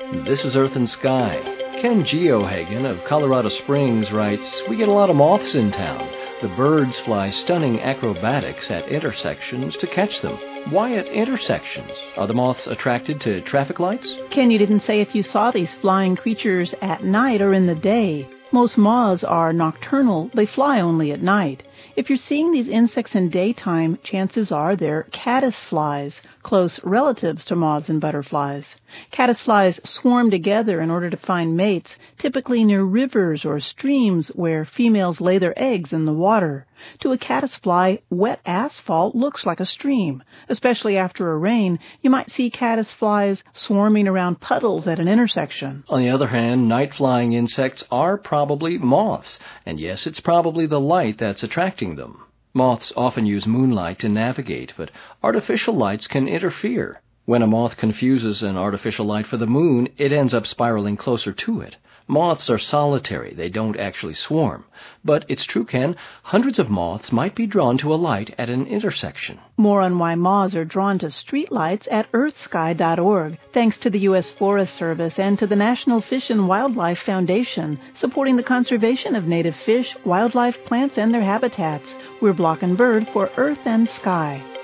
This is Earth and Sky. Ken Geohagen of Colorado Springs writes, "We get a lot of moths in town. The birds fly stunning acrobatics at intersections to catch them." Why at intersections? Are the moths attracted to traffic lights? Ken, you didn't say if you saw these flying creatures at night or in the day. Most moths are nocturnal. They fly only at night. If you're seeing these insects in daytime, chances are they're caddisflies, close relatives to moths and butterflies. Caddisflies swarm together in order to find mates, typically near rivers or streams where females lay their eggs in the water. To a caddisfly, wet asphalt looks like a stream. Especially after a rain, you might see caddisflies swarming around puddles at an intersection. On the other hand, night-flying insects are probably moths, and yes, it's probably the light that's attracting them. Moths often use moonlight to navigate, but artificial lights can interfere. When a moth confuses an artificial light for the moon, it ends up spiraling closer to it. Moths are solitary. They don't actually swarm. But it's true, Ken, hundreds of moths might be drawn to a light at an intersection. More on why moths are drawn to streetlights at earthsky.org, thanks to the U.S. Forest Service and to the National Fish and Wildlife Foundation, supporting the conservation of native fish, wildlife, plants, and their habitats. We're Block and Bird for Earth and Sky.